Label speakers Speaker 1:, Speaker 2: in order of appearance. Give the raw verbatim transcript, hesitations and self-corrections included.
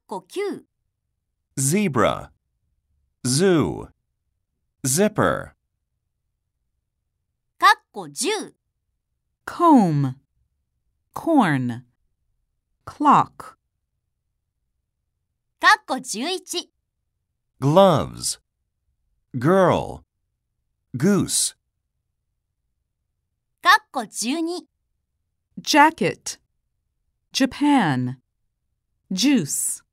Speaker 1: こきゅう
Speaker 2: zebra, zoo, zipper,
Speaker 1: かっこじゅう
Speaker 3: comb, corn, clock,
Speaker 1: かっこじゅういち
Speaker 2: gloves, girl, goose,
Speaker 1: かっこじゅうに
Speaker 3: jacket, Japan, juice.